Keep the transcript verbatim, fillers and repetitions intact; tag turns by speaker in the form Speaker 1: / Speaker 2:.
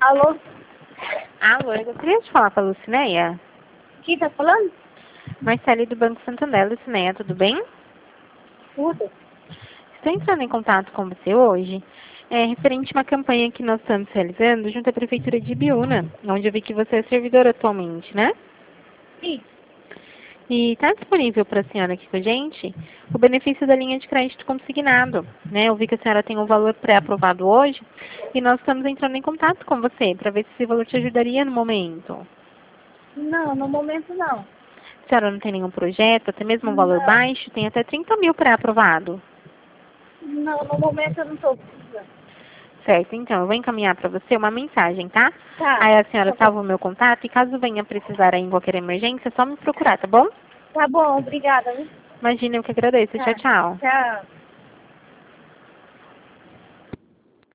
Speaker 1: Alô?
Speaker 2: Alô, eu gostaria de falar com a Lucineia.
Speaker 1: Quem tá falando?
Speaker 2: Marcele do Banco Santander. Lucineia, tudo bem?
Speaker 1: Tudo.
Speaker 2: Estou entrando em contato com você hoje, é, referente a uma campanha que nós estamos realizando junto à Prefeitura de Ibiúna, onde eu vi que você é servidora atualmente, né?
Speaker 1: Sim.
Speaker 2: E está disponível para a senhora aqui com a gente o benefício da linha de crédito consignado, né? Eu vi que a senhora tem um valor pré-aprovado hoje e nós estamos entrando em contato com você para ver se esse valor te ajudaria no momento.
Speaker 1: Não, no momento não.
Speaker 2: A senhora não tem nenhum projeto, até mesmo um valor
Speaker 1: Não.
Speaker 2: baixo, tem até trinta mil pré-aprovado.
Speaker 1: Não, no momento eu não tô precisando.
Speaker 2: Certo, então eu vou encaminhar para você uma mensagem, tá?
Speaker 1: Tá.
Speaker 2: Aí a senhora
Speaker 1: Tá
Speaker 2: salva
Speaker 1: bom.
Speaker 2: o meu contato e caso venha precisar aí em qualquer emergência, é só me procurar, tá bom?
Speaker 1: Tá bom, obrigada. viu?
Speaker 2: Imagina, eu que agradeço. Tchau,
Speaker 1: Tá.
Speaker 2: tchau.
Speaker 1: Tchau.